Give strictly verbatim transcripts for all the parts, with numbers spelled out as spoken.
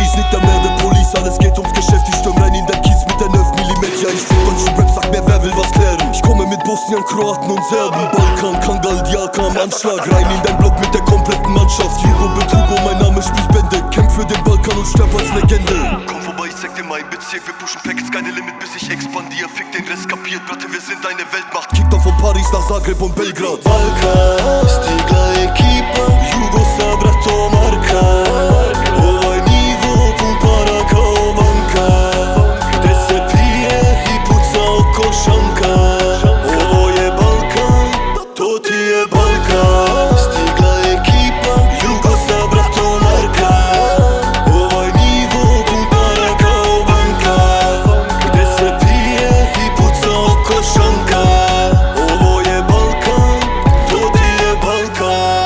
Paris, nicht der mehr der Police. Alles geht ums Geschäft, ich stürm rein in der Kiez mit der neuf Millimeter. Ja, ich fick deutschen Rap, sag mir, wer will was klären. Ich komme mit Bosnien, Kroaten und Serben. Balkan, Kangal, Diaka am Anschlag. Rein in dein Block mit der kompletten Mannschaft. Hugo Betrugo, mein Name spielt Bände. Kämpf für den Balkan und sterb als Legende. Komm vorbei, ich zeig dir mein Bezirk. Wir pushen Packs, keine Limit, bis ich expandiere. Fick den Rest, kapiert, Bratte, wir sind eine Weltmacht. Kickt auf von Paris nach Zagreb und Belgrad. Balkan, stigla ekipa, Jugosa, brato, Marka. Ovaj nivo, pun para kao banka. Gde se pije i puca oko šanka. Ovo je Balkan, to ti je Balkan. Stigla ekipa, Jugosa, brato, Marka. Ovaj nivo, pun para kao banka. Gde se pije i puca oko šanka. Ovo je Balkan, to ti je Balkan.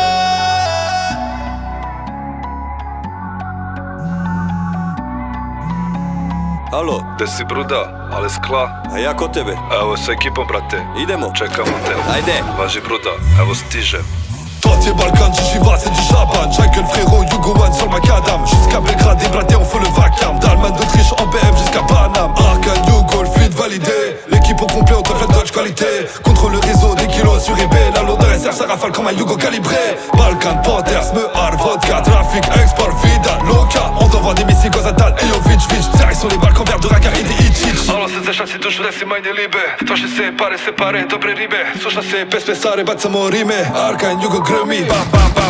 Alo, Gde si Bruda, ale skla? a ja kod tebe. Evo sa ekipom, brate. Idemo. Čekamo te. Ajde. Važi Bruda, evo stižem. Toi t'es Balkan, Jiva c'est du Chaban. Jackal frérot, Hugo One sur le macadam. Jusqu'à Belgrade, braté on fait le vacarme. D'Allemagne d'Autriche en B M jusqu'à Paname. Arcan, Hugo, le feed validé. L'équipe au complet, on te fait dodge qualité. Contrôle le réseau, des kilos sur eBay. La lourdeur S R, ça rafale comme un Hugo calibré. Balkan, Panthers, Mehar, vodka, trafic, export, vida, loca. On t'envoie des missiles, Gozadal, Ejovic, Vic. Serre sur les balcons verts de Raka i de Ičić. Alo se zešat si dušu, resi majne libe. Troši se pare, se pare, dobre ribe. Sluša se pesme stare, bacamo rime. Arkan, Hugo grmi, bam bam bam.